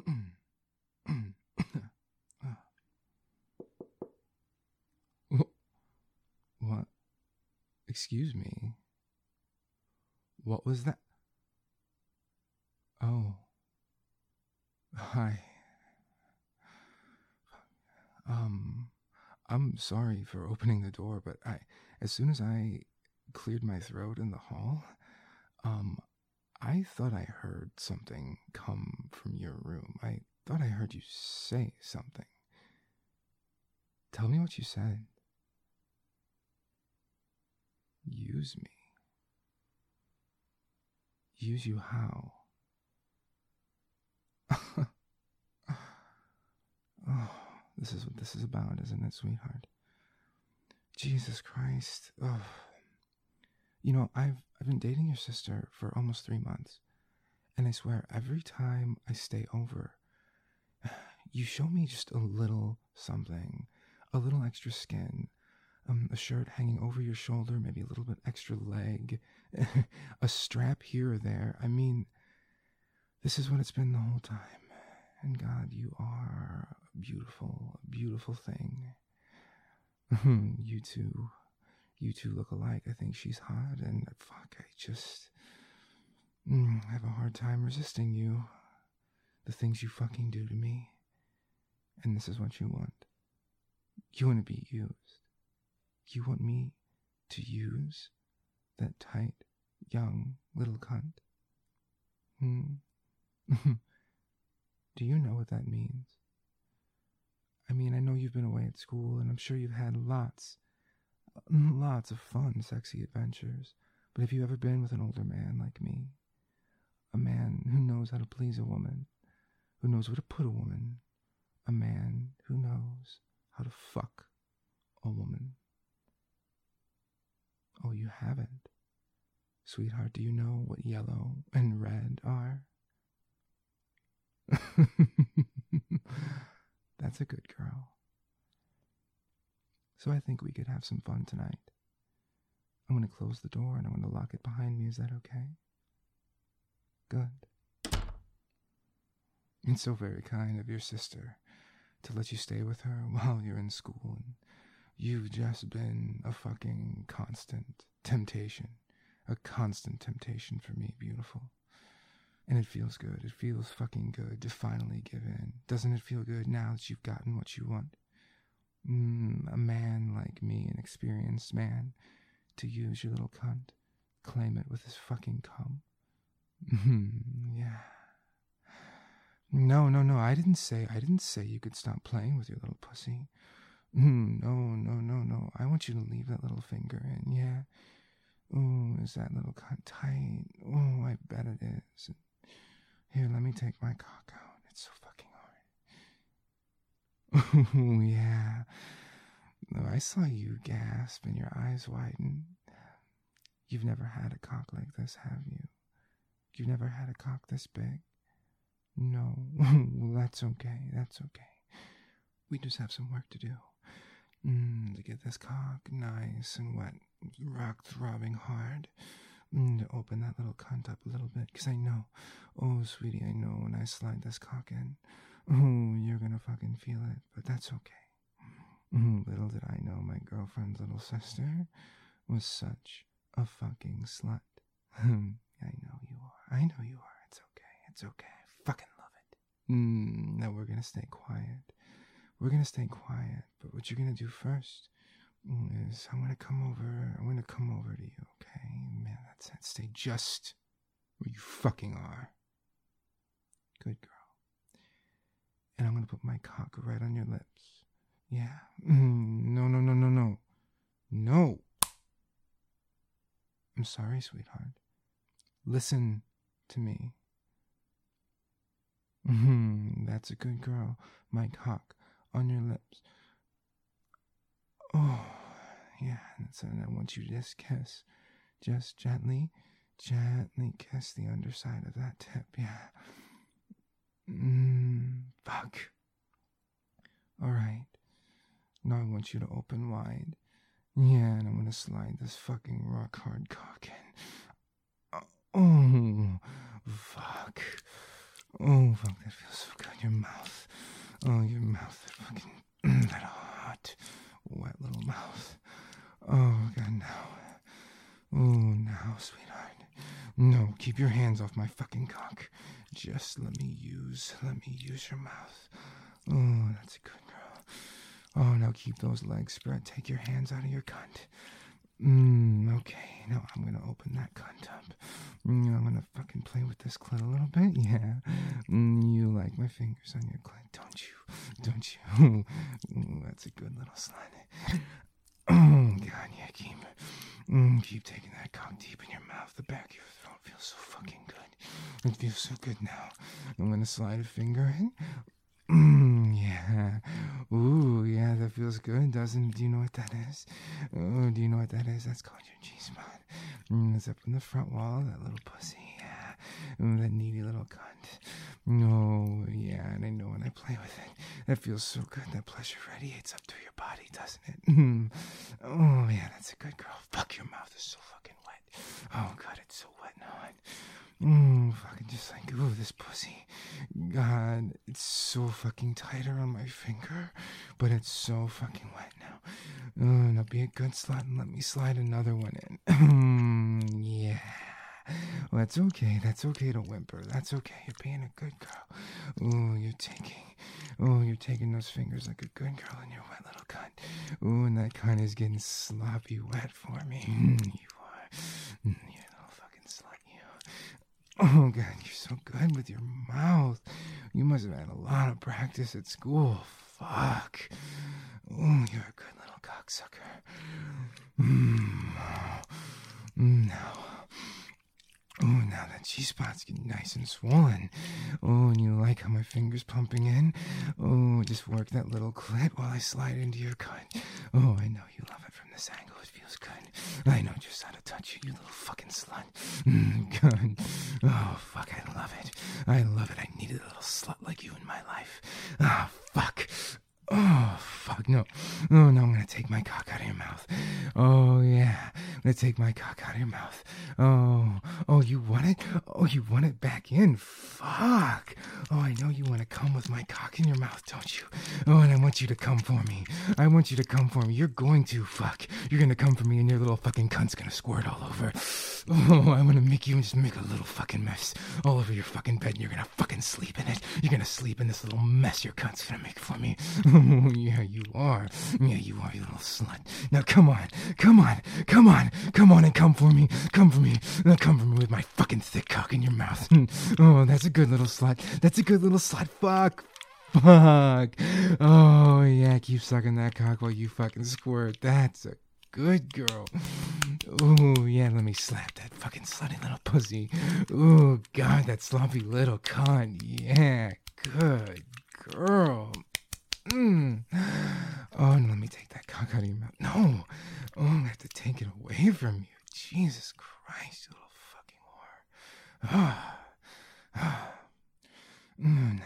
What? Excuse me. What was that? Oh. Hi. I'm sorry for opening the door, but as soon as I cleared my throat in the hall, um, I thought I heard something come from your room. I thought I heard you say something. Tell me what you said. Use me. Use you how? Oh, this is what this is about, isn't it, sweetheart? Jesus Christ. Oh. You know, I've been dating your sister for almost 3 months, and I swear every time I stay over, you show me just a little something, a little extra skin, a shirt hanging over your shoulder, maybe a little bit extra leg, a strap here or there. I mean, this is what it's been the whole time. And God, you are a beautiful, beautiful thing. You two look alike. I think she's hot, and fuck, I just have a hard time resisting you. The things you fucking do to me. And this is what you want. You want to be used. You want me to use that tight, young little cunt? Do you know what that means? I mean, I know you've been away at school, and I'm sure you've had lots of fun, sexy adventures. But have you ever been with an older man like me? A man who knows how to please a woman, who knows where to put a woman, a man who knows how to fuck a woman. Oh, you haven't? Sweetheart, do you know what yellow and red are? That's a good girl. So I think we could have some fun tonight. I'm going to close the door and I'm going to lock it behind me. Is that okay? Good. It's so very kind of your sister to let you stay with her while you're in school. And you've just been a fucking constant temptation. A constant temptation for me, beautiful. And it feels good. It feels fucking good to finally give in. Doesn't it feel good now that you've gotten what you want? A man like me, an experienced man, to use your little cunt, claim it with his fucking cum. Yeah. No, I didn't say you could stop playing with your little pussy. No. I want you to leave that little finger in, yeah. Ooh, is that little cunt tight? Oh, I bet it is. Here, let me take my cock out. It's so fucking hard. Ooh, yeah. No, I saw you gasp and your eyes widen. You've never had a cock like this, have you? You've never had a cock this big? No. Well, that's okay. We just have some work to do. To get this cock nice and wet, rock throbbing hard. To open that little cunt up a little bit, because I know, oh sweetie, I know when I slide this cock in, oh, you're gonna fucking feel it, but that's okay. Little did I know my girlfriend's little sister was such a fucking slut. I know you are. It's okay. I fucking love it. Now we're gonna stay quiet. But what you're gonna do first is I'm gonna come over to you, okay? Man, that's it. Stay just where you fucking are. Good girl. And I'm gonna put my cock right on your lips. Yeah. No. No. I'm sorry, sweetheart. Listen to me. That's a good girl. My cock on your lips. Oh, yeah, and I want you to just kiss. Just gently kiss the underside of that tip, yeah. Fuck. Alright. Now I want you to open wide. Yeah, and I'm gonna slide this fucking rock hard cock in. Oh, fuck. Oh, fuck, that feels so good. No, keep your hands off my fucking cock. Just let me use your mouth. Oh, that's a good girl. Oh, now keep those legs spread. Take your hands out of your cunt. Okay. Now I'm gonna open that cunt up. I'm gonna fucking play with this clit a little bit. Yeah. You like my fingers on your clit, don't you? Don't you? That's a good little slide. Oh, God, yeah, keep taking that cock deep in your mouth. The back of your throat feels so fucking good. It feels so good now. I'm gonna slide a finger in. Yeah. Ooh, yeah, that feels good, doesn't it? Do you know what that is? Oh, do you know what that is? That's called your G-spot. It's up in the front wall, that little pussy, yeah. That needy little cunt. Oh, yeah, and I know when I play with it. That feels so good. That pleasure radiates up through your body, doesn't it? Oh, yeah, that's a good girl. Fuck, your mouth is so fucking wet. Oh, God, it's so wet now. Fucking just like, ooh, this pussy. God, it's so fucking tighter on my finger, but it's so fucking wet now. Now be a good slut and let me slide another one in. Yeah. Well, that's okay. That's okay to whimper. That's okay. You're being a good girl. You're taking those fingers like a good girl in your wet little cunt. And that cunt is getting sloppy wet for me. You are. You little fucking slut, you. Oh, God, you're so good with your mouth. You must have had a lot of practice at school. Fuck. You're a good little cocksucker. Now that G-spot's getting nice and swollen. And you like how my finger's pumping in? Just work that little clit while I slide into your cunt. I know you love it from this angle. It feels good. I know just how to touch you, you little fucking slut. Good. Oh, fuck, I love it. I love it. I needed a little slut like you in my life. Fuck. Oh, fuck, no. Now I'm gonna take my cock out of your mouth. Oh, yeah. I'm gonna take my cock out of your mouth. Oh, you want it? Oh, you want it back in? Fuck. Oh, I know you want to come with my cock in your mouth, don't you? And I want you to come for me. I want you to come for me. You're going to, fuck. You're gonna come for me and your little fucking cunt's gonna squirt all over. I'm gonna make you just make a little fucking mess all over your fucking bed and you're gonna fucking sleep in it. You're gonna sleep in this little mess your cunt's gonna make for me. Yeah, you are. Yeah, you are, you little slut. Now, come on and come for me. Come for me. Now, come for me with my fucking thick cock in your mouth. That's a good little slut. That's a good little slut. Fuck. Oh, yeah, keep sucking that cock while you fucking squirt. That's a good girl. Yeah, let me slap that fucking slutty little pussy. God, that sloppy little cunt. Yeah, good girl. And let me take that cock out of your mouth. No. I have to take it away from you. Jesus Christ, you little fucking whore.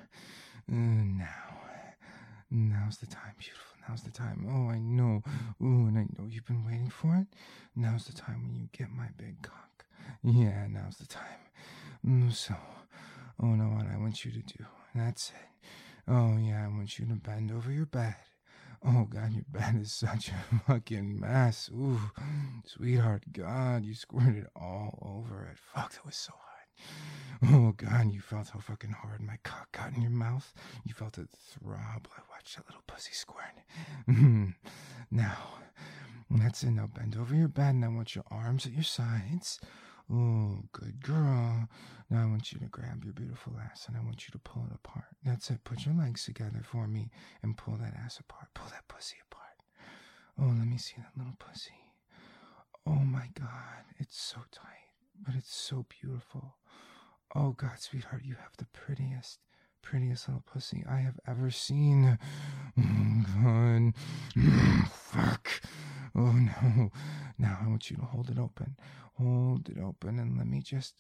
Now's the time, beautiful. Now's the time. I know. And I know you've been waiting for it. Now's the time when you get my big cock. Yeah, now's the time. So, no, what I want you to do. That's it. Yeah, I want you to bend over your bed. Oh, God, your bed is such a fucking mess. Ooh, sweetheart, God, you squirted all over it. Fuck, that was so hot. Oh, God, you felt how fucking hard my cock got in your mouth. You felt it throb. I watched that little pussy squirt. Now, that's it. Now bend over your bed, and I want your arms at your sides. Good girl. Now I want you to grab your beautiful ass and I want you to pull it apart. That's it. Put your legs together for me and pull that ass apart. Pull that pussy apart. Let me see that little pussy. Oh my God. It's so tight, but it's so beautiful. Oh God, sweetheart, you have the prettiest little pussy I have ever seen. God. Fuck. Oh no. Now I want you to hold it open. Hold it open and let me just...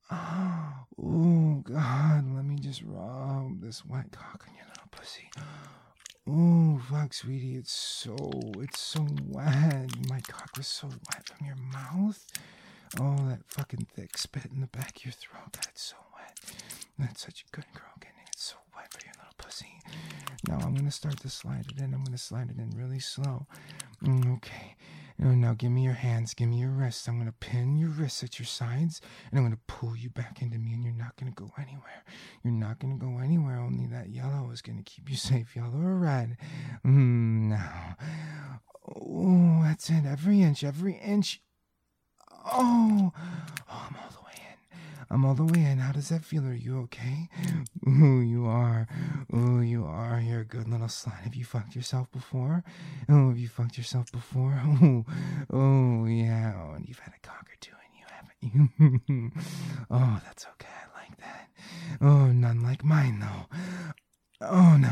Oh, God, let me just rub this wet cock on your little pussy. Oh, fuck, sweetie, it's so wet. My cock was so wet from your mouth. Oh, that fucking thick spit in the back of your throat. That's so wet. That's such a good girl getting it so wet for your little pussy. Now I'm going to start to slide it in. I'm going to slide it in really slow. Okay. Now give me your hands, give me your wrists. I'm gonna pin your wrists at your sides, and I'm gonna pull you back into me, and you're not gonna go anywhere. You're not gonna go anywhere. Only that yellow is gonna keep you safe. Yellow or red? Now. Oh, that's it. Every inch, every inch. Oh, I'm all the way in. I'm all the way in. How does that feel? Are you okay? Ooh, you are. Ooh, you are. You're a good little slut. Have you fucked yourself before? Oh, have you fucked yourself before? Oh, yeah. Oh, and you've had a cock or two in you, haven't you? Oh, that's okay. I like that. Oh, none like mine, though. Oh, no,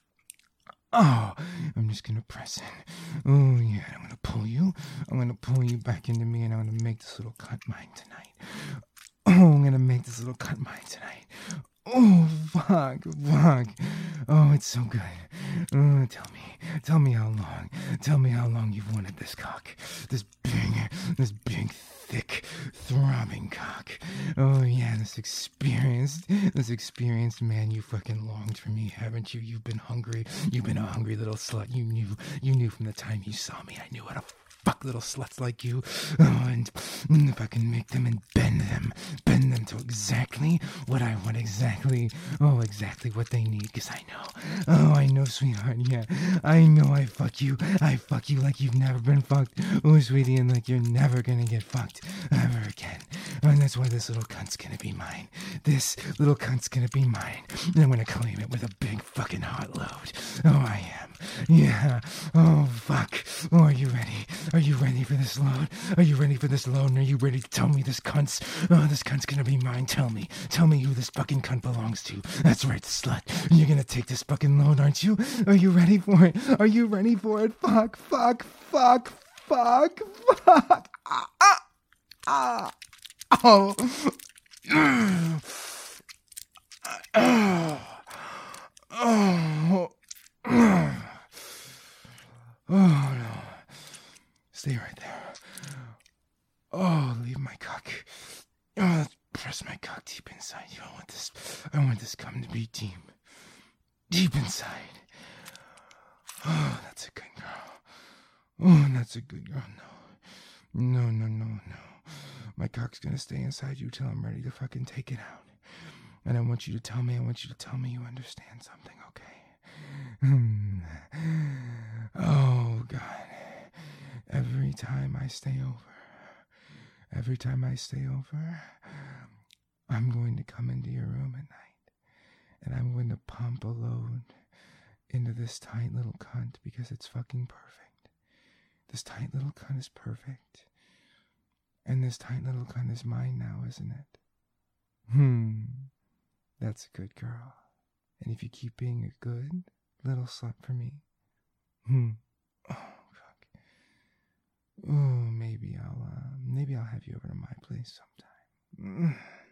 I'm just gonna press in. Oh, yeah, I'm gonna pull you. I'm gonna pull you back into me, and I'm gonna make this little cunt mine tonight. Oh, I'm gonna make this little cunt mine tonight. Oh, fuck. Oh, it's so good. Tell me how long you've wanted this cock. This big, thick, throbbing cock. Oh, yeah, this experienced man. You fucking longed for me, haven't you? You've been hungry. You've been a hungry little slut. You knew from the time you saw me. I knew how to fuck little sluts like you. Oh, and if I can make them and bend them to exactly what I want, exactly what they need, because I know. Oh, I know, sweetheart, yeah. I know I fuck you like you've never been fucked. Oh, sweetie, and like you're never gonna get fucked ever again. And that's why this little cunt's gonna be mine. This little cunt's gonna be mine. And I'm gonna claim it with a big fucking hot load. Oh, I am. Yeah. Oh, fuck. Oh, are you ready? Are you ready for this load? Are you ready for this load? And are you ready to tell me this cunt's gonna be mine? Tell me who this fucking cunt belongs to. That's right, slut. You're gonna take this fucking load, aren't you? Are you ready for it? Are you ready for it? Fuck. Oh. Oh, no. Stay right there. Oh, leave my cock. Oh, press my cock deep inside you. I want this cum to be deep inside. Oh, that's a good girl. Oh, that's a good girl. No. My cock's gonna stay inside you till I'm ready to fucking take it out. And I want you to tell me you understand something, okay? Oh, God. Every time I stay over, I'm going to come into your room at night, and I'm going to pump a load into this tight little cunt because it's fucking perfect. This tight little cunt is perfect. And this tight little cunt is mine now, isn't it? That's a good girl. And if you keep being a good little slut for me, oh, fuck. Oh, maybe I'll have you over to my place sometime.